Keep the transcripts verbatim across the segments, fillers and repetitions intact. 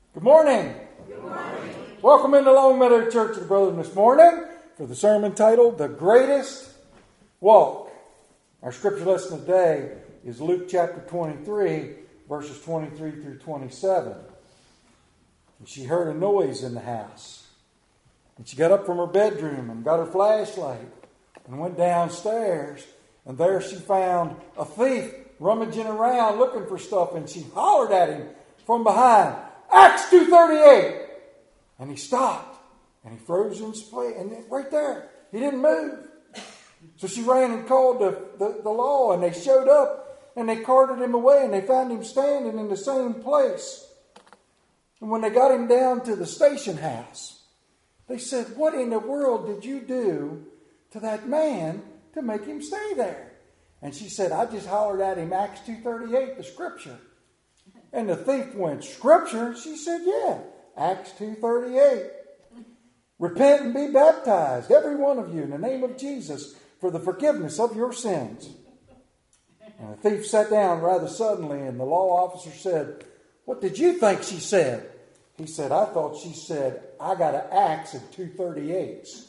Good morning. Good morning. Welcome into Long Meadow Church of the Brethren this morning for the sermon titled, The Greatest Walk. Our scripture lesson today is Luke chapter twenty-three, verses twenty-three through twenty-seven. And she heard a noise in the house. And she got up from her bedroom and got her flashlight and went downstairs. And there she found a thief rummaging around looking for stuff. And she hollered at him from behind, Acts two thirty-eight. And he stopped. And he froze in place. And right there, he didn't move. So she ran and called the, the, the law. And they showed up. And they carted him away. And they found him standing in the same place. And when they got him down to the station house, they said, what in the world did you do to that man to make him stay there? And she said, I just hollered at him Acts two thirty-eight, the scripture. And the thief went, Scripture? She said, yeah, Acts two thirty-eight. Repent and be baptized, every one of you, in the name of Jesus, for the forgiveness of your sins. And the thief sat down rather suddenly, and the law officer said, what did you think she said? He said, I thought she said, I got an axe and two thirty-eights.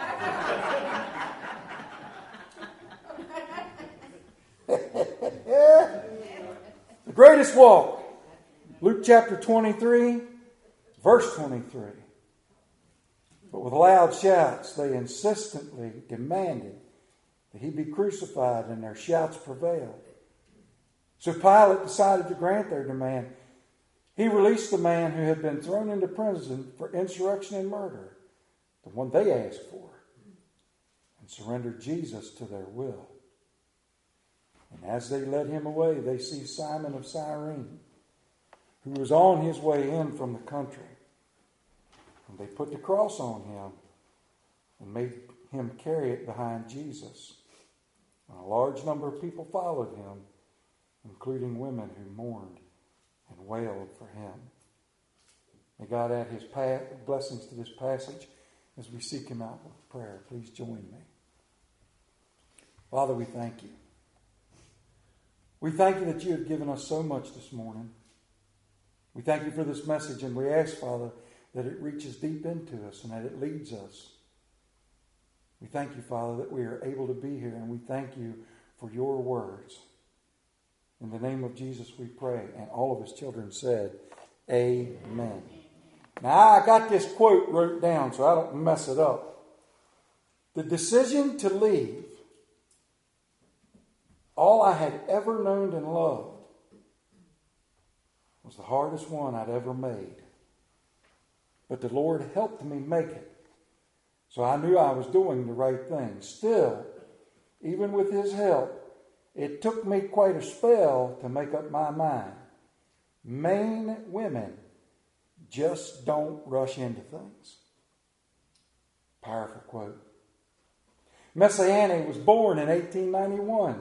The greatest walk. Luke chapter twenty-three, verse twenty-three. But with loud shouts, they insistently demanded that he be crucified, and their shouts prevailed. So Pilate decided to grant their demand. He released the man who had been thrown into prison for insurrection and murder, the one they asked for, and surrendered Jesus to their will. And as they led him away, they see Simon of Cyrene, who was on his way in from the country. And they put the cross on him and made him carry it behind Jesus. And a large number of people followed him, including women who mourned and wailed for him. May God add his pa- blessings to this passage as we seek him out with prayer. Please join me. Father, we thank you. We thank you that you have given us so much this morning. We thank you for this message, and we ask, Father, that it reaches deep into us and that it leads us. We thank you, Father, that we are able to be here, and we thank you for your words. In the name of Jesus we pray. And all of his children said, Amen. Now I got this quote wrote down so I don't mess it up. The decision to leave all I had ever known and loved was the hardest one I'd ever made. But the Lord helped me make it. So I knew I was doing the right thing. Still, even with his help, it took me quite a spell to make up my mind. Maine women just don't rush into things. Powerful quote. Messianic was born in eighteen ninety-one.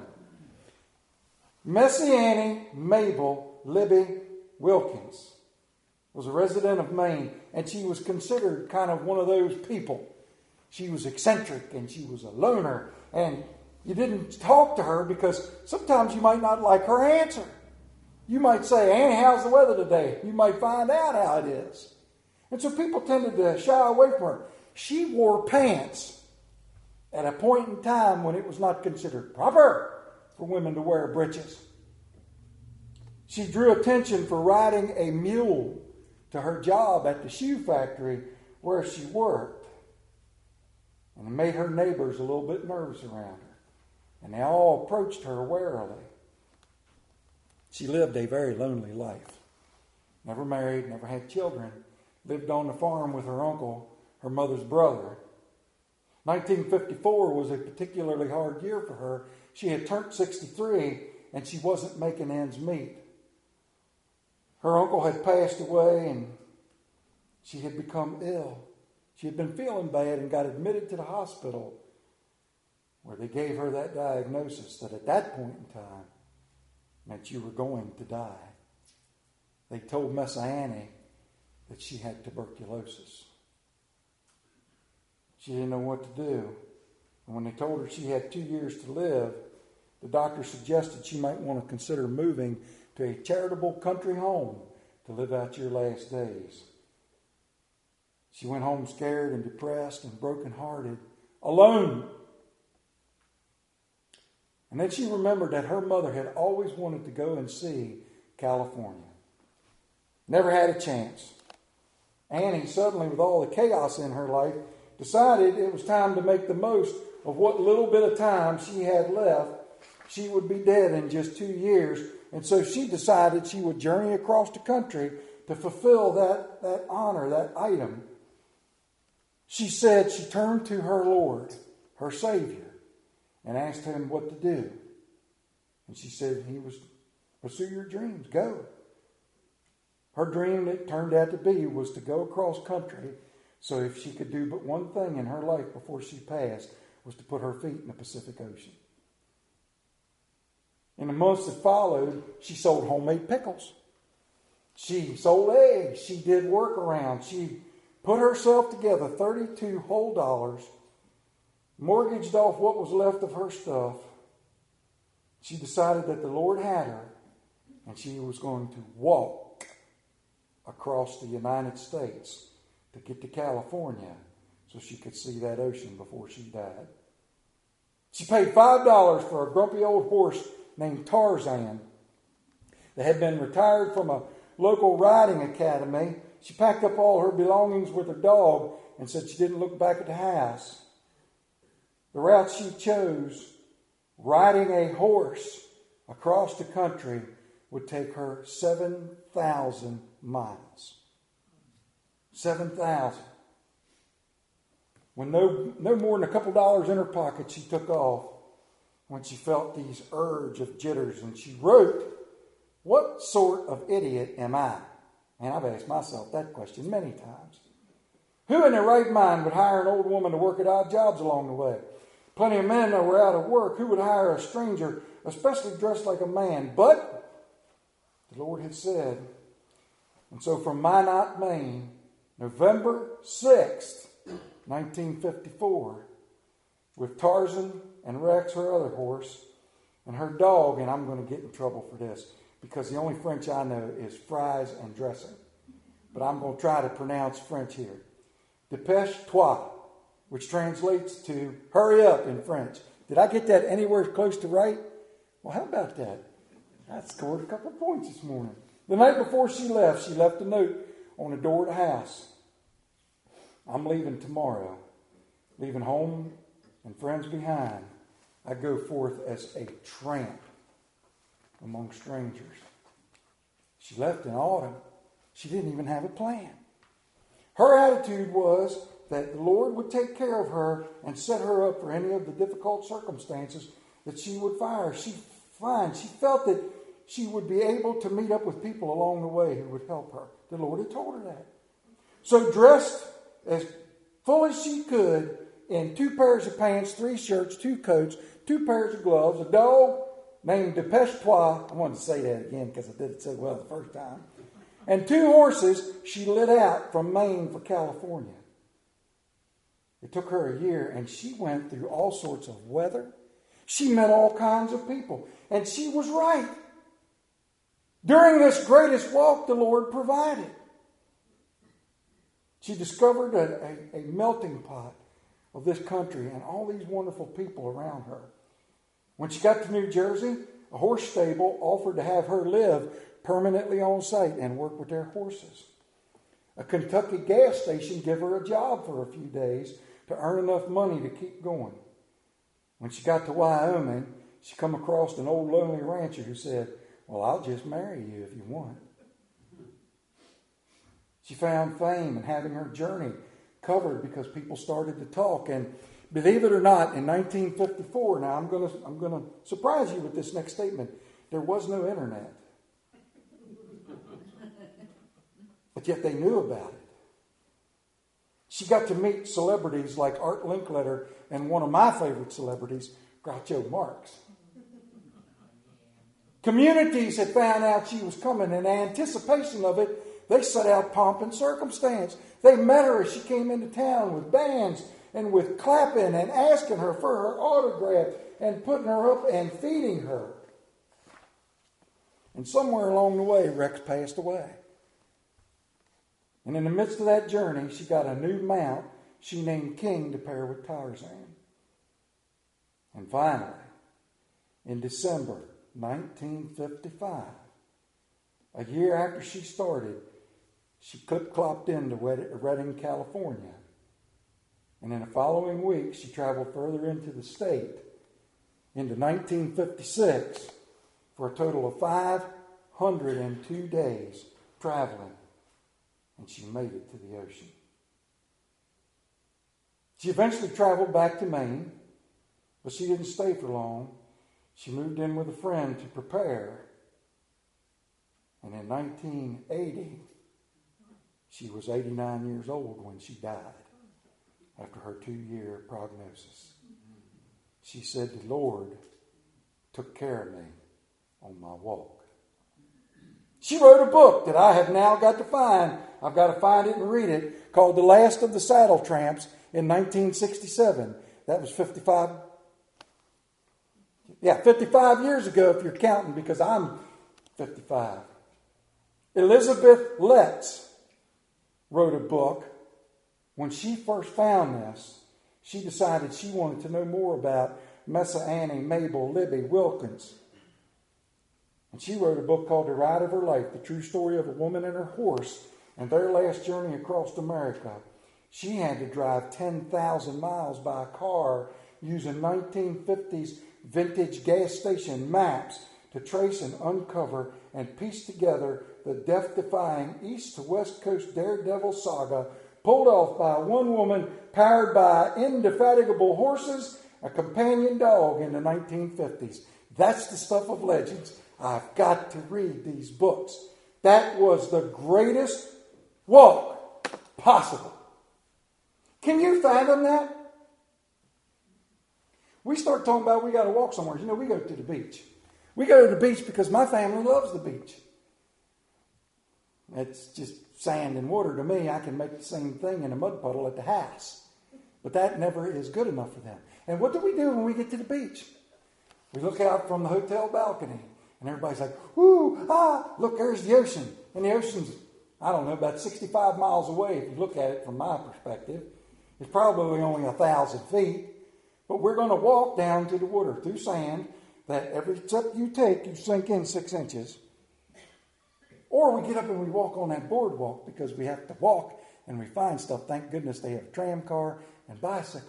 Messianic Mabel Libby Wilkins was a resident of Maine, and she was considered kind of one of those people. She was eccentric, and she was a loner, and you didn't talk to her because sometimes you might not like her answer. You might say, Annie, how's the weather today? You might find out how it is. And so people tended to shy away from her. She wore pants at a point in time when it was not considered proper for women to wear breeches. She drew attention for riding a mule to her job at the shoe factory where she worked. And it made her neighbors a little bit nervous around her. And they all approached her warily. She lived a very lonely life. Never married, never had children. Lived on the farm with her uncle, her mother's brother. nineteen fifty-four was a particularly hard year for her. She had turned sixty-three and she wasn't making ends meet. Her uncle had passed away and she had become ill. She had been feeling bad and got admitted to the hospital, where they gave her that diagnosis that at that point in time meant you were going to die. They told Miss Annie that she had tuberculosis. She didn't know what to do. And when they told her she had two years to live, the doctor suggested she might want to consider moving to a charitable country home to live out your last days. She went home scared and depressed and brokenhearted, alone. And then she remembered that her mother had always wanted to go and see California. Never had a chance. Annie, suddenly with all the chaos in her life, decided it was time to make the most of what little bit of time she had left. She would be dead in just two years. And so she decided she would journey across the country to fulfill that, that honor, that item. She said she turned to her Lord, her Savior, and asked him what to do. And she said he was, pursue your dreams, go. Her dream, it turned out to be, was to go across country, so if she could do but one thing in her life before she passed, was to put her feet in the Pacific Ocean. In the months that followed, she sold homemade pickles. She sold eggs. She did workarounds. She put herself together, thirty-two whole dollars, mortgaged off what was left of her stuff. She decided that the Lord had her, and she was going to walk across the United States to get to California so she could see that ocean before she died. She paid five dollars for a grumpy old horse named Tarzan that had been retired from a local riding academy. She packed up all her belongings with her dog and said she didn't look back at the house. The route she chose, riding a horse across the country, would take her seven thousand miles. seven thousand. When no, no more than a couple dollars in her pocket, she took off when she felt these urge of jitters. And she wrote, "What sort of idiot am I?" And I've asked myself that question many times. Who in their right mind would hire an old woman to work at odd jobs along the way? Plenty of men that were out of work. Who would hire a stranger, especially dressed like a man? But the Lord had said. And so from Minot, Maine, November sixth, nineteen fifty-four, with Tarzan and Rex, her other horse, and her dog, and I'm going to get in trouble for this, because the only French I know is fries and dressing. But I'm going to try to pronounce French here. Dépêche-toi, which translates to hurry up in French. Did I get that anywhere close to right? Well, how about that? I scored a couple points this morning. The night before she left, she left a note on the door of the house. I'm leaving tomorrow, leaving home and friends behind. I go forth as a tramp among strangers. She left in autumn. She didn't even have a plan. Her attitude was that the Lord would take care of her and set her up for any of the difficult circumstances that she would find. She find. She felt that she would be able to meet up with people along the way who would help her. The Lord had told her that. So dressed as full as she could in two pairs of pants, three shirts, two coats, two pairs of gloves, a dog named Dépêche-toi. I wanted to say that again because I did it so well the first time. And two horses, she lit out from Maine for California. It took her a year, and she went through all sorts of weather. She met all kinds of people, and she was right. During this greatest walk, the Lord provided. She discovered a, a, a melting pot of this country and all these wonderful people around her. When she got to New Jersey, a horse stable offered to have her live permanently on site and work with their horses. A Kentucky gas station gave her a job for a few days to earn enough money to keep going. When she got to Wyoming, she come across an old lonely rancher who said, "Well, I'll just marry you if you want." She found fame in having her journey covered because people started to talk. And believe it or not, in nineteen fifty-four, now I'm going to I'm going to surprise you with this next statement, there was no internet. But yet they knew about it. She got to meet celebrities like Art Linkletter and one of my favorite celebrities, Groucho Marx. Communities had found out she was coming. In anticipation of it, they set out pomp and circumstance. They met her as she came into town with bands and with clapping and asking her for her autograph and putting her up and feeding her. And somewhere along the way, Rex passed away. And in the midst of that journey, she got a new mount she named King to pair with Tarzan. And finally, in December nineteen fifty-five, a year after she started, she clip-clopped into Redding, California. And in the following week, she traveled further into the state, into nineteen fifty-six, for a total of five hundred two days traveling. And she made it to the ocean. She eventually traveled back to Maine, but she didn't stay for long. She moved in with a friend to prepare. And in nineteen eighty, she was eighty-nine years old when she died after her two-year prognosis. She said, "The Lord took care of me on my walk." She wrote a book that I have now got to find. I've got to find it and read it, called The Last of the Saddle Tramps in nineteen sixty-seven. That was fifty-five. Yeah, fifty-five years ago if you're counting, because I'm fifty-five. Elizabeth Letts wrote a book. When she first found this, she decided she wanted to know more about Messa Annie Mabel Libby Wilkins. And she wrote a book called The Ride of Her Life, the true story of a woman and her horse and their last journey across America. She had to drive ten thousand miles by car using nineteen fifties vintage gas station maps to trace and uncover and piece together the death-defying east to west coast daredevil saga pulled off by one woman powered by indefatigable horses, a companion dog in the nineteen fifties. That's the stuff of legends. I've got to read these books. That was the greatest walk possible. Can you fathom that? We start talking about we got to walk somewhere. You know, we go to the beach. We go to the beach because my family loves the beach. It's just sand and water to me. I can make the same thing in a mud puddle at the house. But that never is good enough for them. And what do we do when we get to the beach? We look out from the hotel balcony. And everybody's like, whoo, ah, look, there's the ocean. And the ocean's, I don't know, about sixty-five miles away if you look at it from my perspective. It's probably only a thousand feet. But we're going to walk down to the water through sand that every step you take, you sink in six inches. Or we get up and we walk on that boardwalk because we have to walk and we find stuff. Thank goodness they have a tram car and bicycles.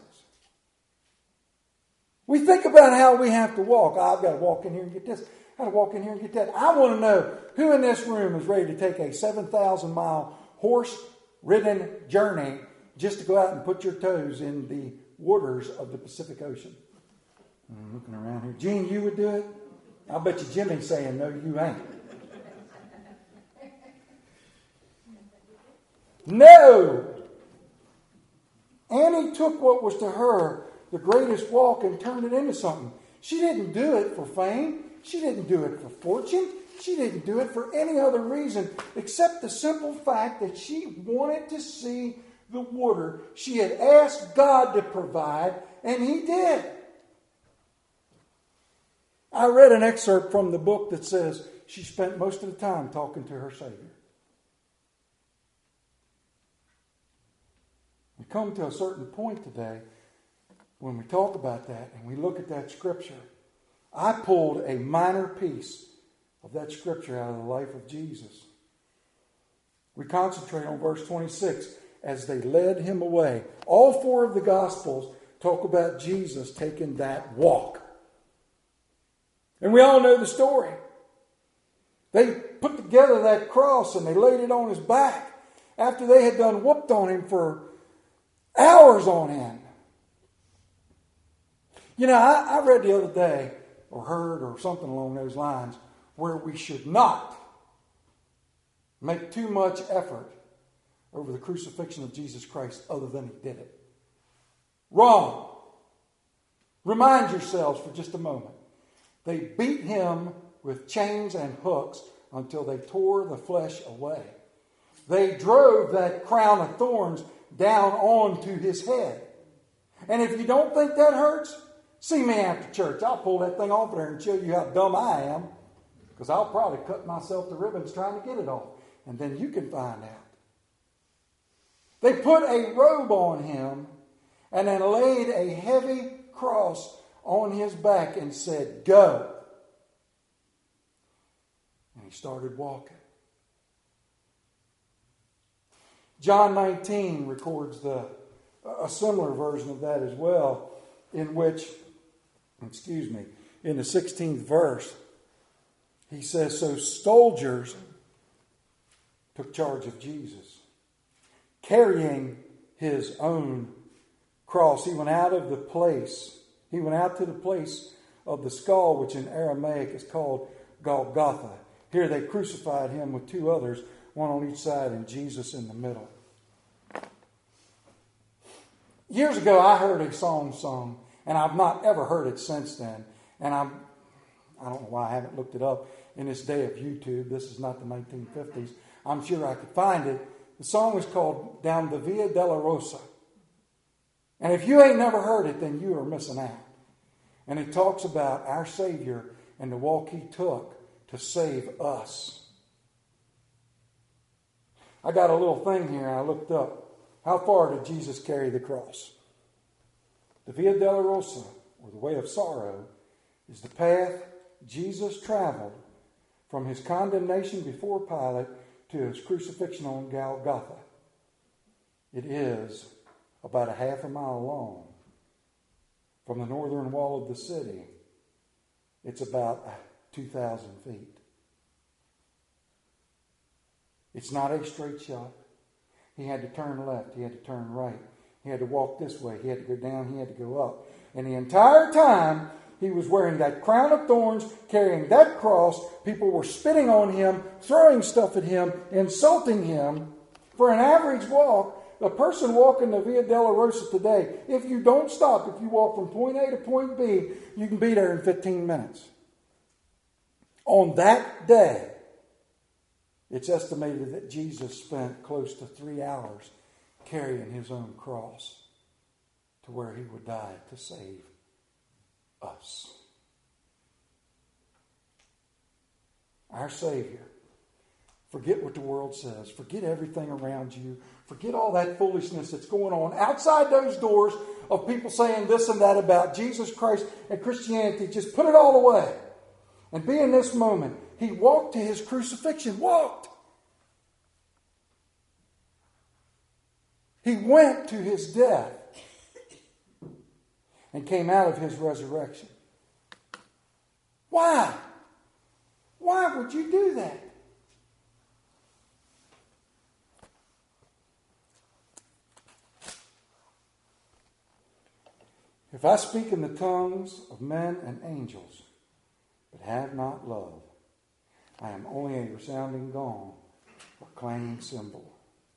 We think about how we have to walk. Oh, I've got to walk in here and get this. I've got to walk in here and get that. I want to know who in this room is ready to take a seven thousand mile horse-ridden journey just to go out and put your toes in the waters of the Pacific Ocean. I'm looking around here. Gene, you would do it? I bet you Jimmy's saying, no, you ain't. No! Annie took what was to her the greatest walk and turned it into something. She didn't do it for fame. She didn't do it for fortune. She didn't do it for any other reason except the simple fact that she wanted to see the water she had asked God to provide, and He did. I read an excerpt from the book that says she spent most of the time talking to her Savior. We come to a certain point today when we talk about that and we look at that scripture. I pulled a minor piece of that scripture out of the life of Jesus. We concentrate on verse twenty-six. As they led him away. All four of the Gospels talk about Jesus taking that walk. And we all know the story. They put together that cross and they laid it on his back after they had done whooped on him for hours on end. You know, I, I read the other day, or heard, or something along those lines, where we should not make too much effort over the crucifixion of Jesus Christ other than He did it. Wrong. Remind yourselves for just a moment. They beat Him with chains and hooks until they tore the flesh away. They drove that crown of thorns down onto His head. And if you don't think that hurts, see me after church. I'll pull that thing off there and show you how dumb I am. Because I'll probably cut myself to ribbons trying to get it off. And then you can find out. They put a robe on him and then laid a heavy cross on his back and said, "Go." And he started walking. John nineteen records the a similar version of that as well, in which, excuse me, in the sixteenth verse, he says, so soldiers took charge of Jesus, carrying his own cross. He went out of the place. He went out to the place of the skull, which in Aramaic is called Golgotha. Here they crucified him with two others, one on each side and Jesus in the middle. Years ago, I heard a song sung, and I've not ever heard it since then. And I'm, I don't know why I haven't looked it up in this day of YouTube. This is not the nineteen fifties. I'm sure I could find it. The song is called Down the Via Dolorosa. And if you ain't never heard it, then you are missing out. And it talks about our Savior and the walk he took to save us. I got a little thing here, and I looked up. How far did Jesus carry the cross? The Via Dolorosa, or the way of sorrow, is the path Jesus traveled from his condemnation before Pilate to his crucifixion on Golgotha. It is about a half a mile long. From the northern wall of the city, it's about two thousand feet. It's not a straight shot. He had to turn left. He had to turn right. He had to walk this way. He had to go down. He had to go up. And the entire time, he was wearing that crown of thorns, carrying that cross. People were spitting on him, throwing stuff at him, insulting him. For an average walk, a person walking the Via Dolorosa today, if you don't stop, if you walk from point A to point B, you can be there in fifteen minutes. On that day, it's estimated that Jesus spent close to three hours carrying his own cross to where he would die to save us. Our Savior. Forget what the world says. Forget everything around you. Forget all that foolishness that's going on outside those doors of people saying this and that about Jesus Christ and Christianity. Just put it all away. And be in this moment. He walked to his crucifixion. Walked. He went to his death. And came out of his resurrection. Why? Why would you do that? If I speak in the tongues of men and angels, but have not love, I am only a resounding gong or clanging cymbal.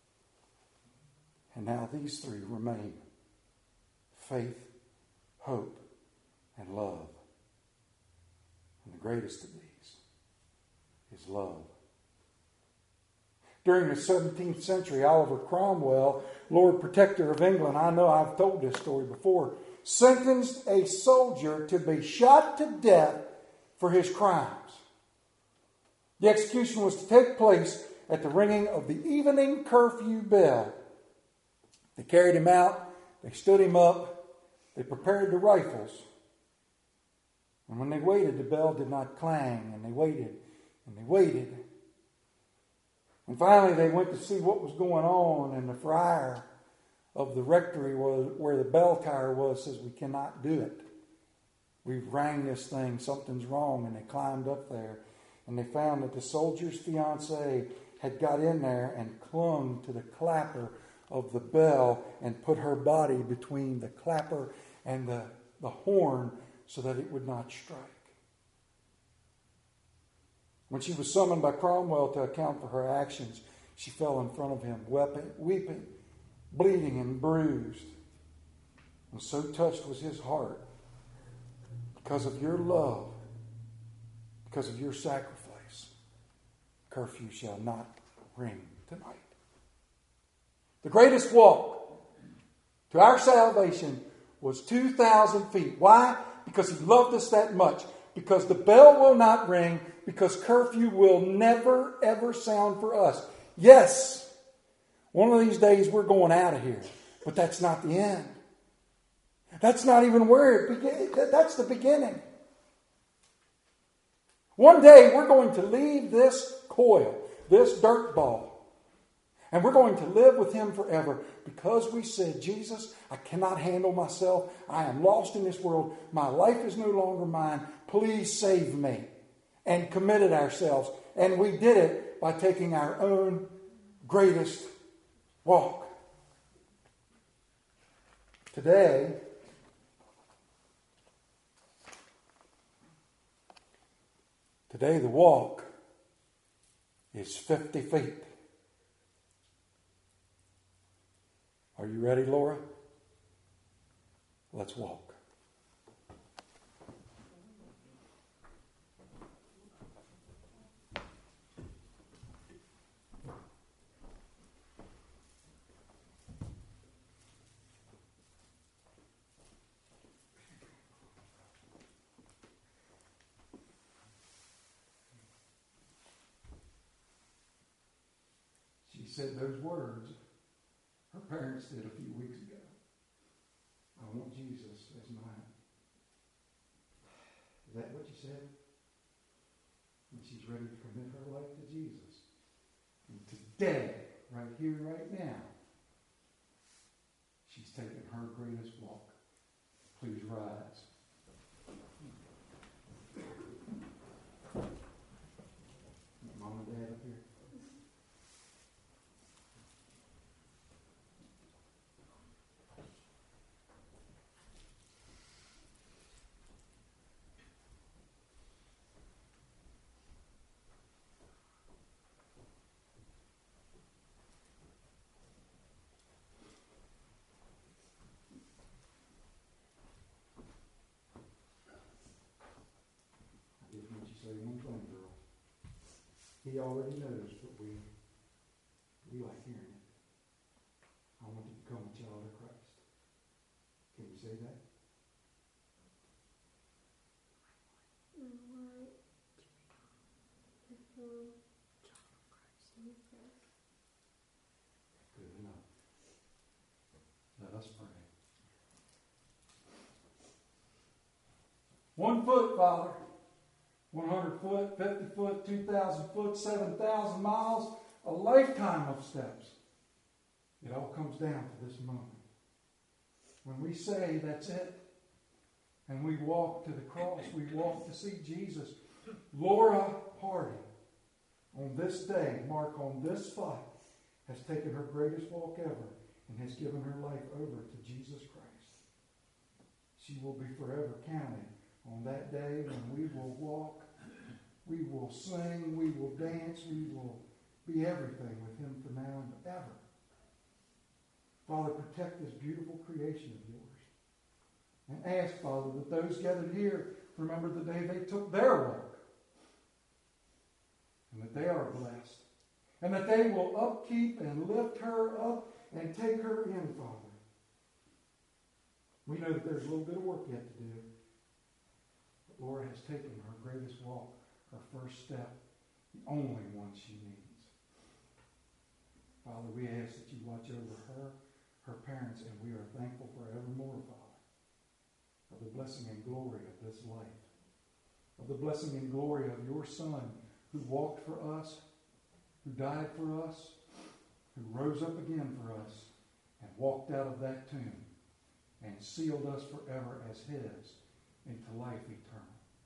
And now these three remain: faith, hope, and love. And the greatest of these is love. During the seventeenth century, Oliver Cromwell, Lord Protector of England, I know I've told this story before, sentenced a soldier to be shot to death for his crimes. The execution was to take place at the ringing of the evening curfew bell. They carried him out. They stood him up. They prepared the rifles. And when they waited, the bell did not clang. And they waited. And they waited. And finally they went to see what was going on. And the friar of the rectory was where the bell tower was says, "We cannot do it. We've rang this thing. Something's wrong." And they climbed up there. And they found that the soldier's fiancée had got in there and clung to the clapper of the bell and put her body between the clapper and the, the horn so that it would not strike. When she was summoned by Cromwell to account for her actions, she fell in front of him, weeping, weeping, bleeding and bruised. And so touched was his heart because of your love, because of your sacrifice. Curfew shall not ring tonight. The greatest walk to our salvation was two thousand feet. Why? Because he loved us that much. Because the bell will not ring. Because curfew will never, ever sound for us. Yes, One of these days we're going out of here. But that's not the end. That's not even where it begins. That's the beginning. One day we're going to leave this coil, this dirt ball, and we're going to live with Him forever because we said, Jesus, I cannot handle myself. I am lost in this world. My life is no longer mine. Please save me. And committed ourselves. And we did it by taking our own greatest walk. Today, Today the walk is fifty feet. Are you ready, Laura? Let's walk. Said those words her parents did a few weeks ago. I want Jesus as mine. Is that what you said? And she's ready to commit her life to Jesus. And today, right here, right now, she's taking her greatest walk. Please rise. Mom and Dad up here. Say one thing, girl. He already knows, but we we like hearing it. I want to become a child of Christ. Can you say that? I want to become a child of Christ. Good enough. Let us pray. One foot, Father. one hundred foot, fifty foot, two thousand foot, seven thousand miles, a lifetime of steps. It all comes down to this moment. When we say that's it, and we walk to the cross, we walk to see Jesus. Laura Hardy, on this day, Mark, on this spot, has taken her greatest walk ever and has given her life over to Jesus Christ. She will be forever counted on that day when we will walk, we will sing, we will dance, we will be everything with Him for now and forever. Father, protect this beautiful creation of yours. And ask, Father, that those gathered here remember the day they took their walk. And that they are blessed. And that they will upkeep and lift her up and take her in, Father. We know that there's a little bit of work yet to do. Laura has taken her greatest walk, her first step, the only one she needs. Father, we ask that you watch over her, her parents, and we are thankful forevermore, Father, of the blessing and glory of this life, of the blessing and glory of your Son who walked for us, who died for us, who rose up again for us, and walked out of that tomb and sealed us forever as His into life eternal.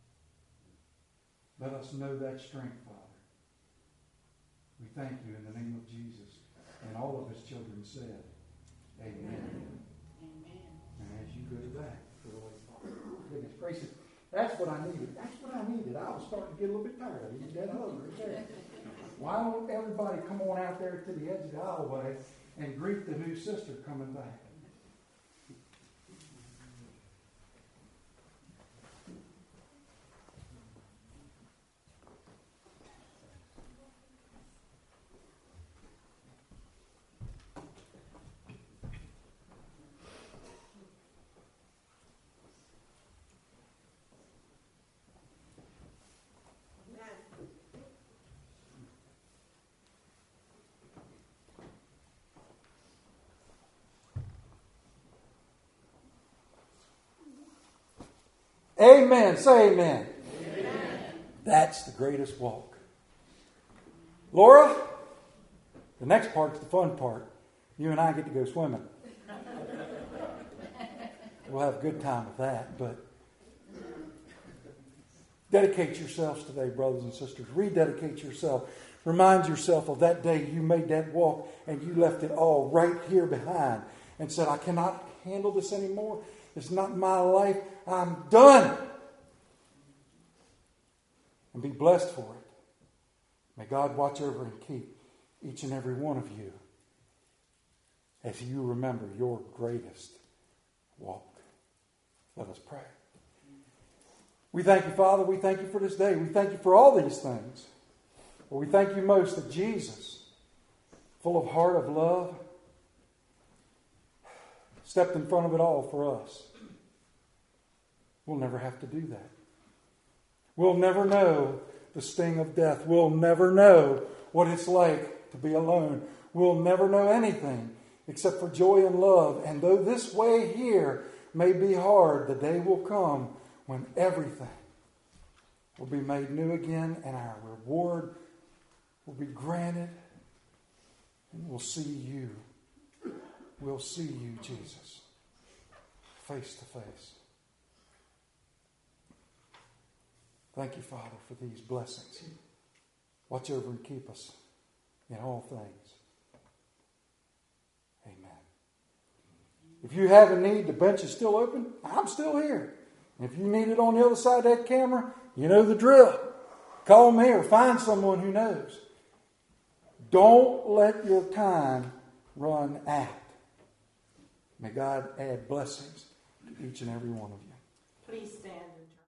Let us know that strength, Father. We thank you in the name of Jesus. And all of His children said, Amen. Amen. And as you go back to the Lord, Father, goodness gracious, that's what I needed. That's what I needed. I was starting to get a little bit tired of eating that hungry there. Why don't everybody come on out there to the edge of the aisleway and greet the new sister coming back? Amen. Say amen. Amen. That's the greatest walk. Laura, the next part's the fun part. You and I get to go swimming. We'll have a good time with that, but dedicate yourselves today, brothers and sisters. Rededicate yourself. Remind yourself of that day you made that walk and you left it all right here behind and said, I cannot handle this anymore. It's not my life. I'm done. And be blessed for it. May God watch over and keep each and every one of you as you remember your greatest walk. Let us pray. We thank you, Father. We thank you for this day. We thank you for all these things. But we thank you most that Jesus, full of heart of love, stepped in front of it all for us. We'll never have to do that. We'll never know the sting of death. We'll never know what it's like to be alone. We'll never know anything except for joy and love. And though this way here may be hard, the day will come when everything will be made new again and our reward will be granted. And we'll see you. We'll see you, Jesus, face to face. Thank you, Father, for these blessings. Watch over and keep us in all things. Amen. If you have a need, the bench is still open. I'm still here. If you need it on the other side of that camera, you know the drill. Call me or find someone who knows. Don't let your time run out. May God add blessings to each and every one of you. Please.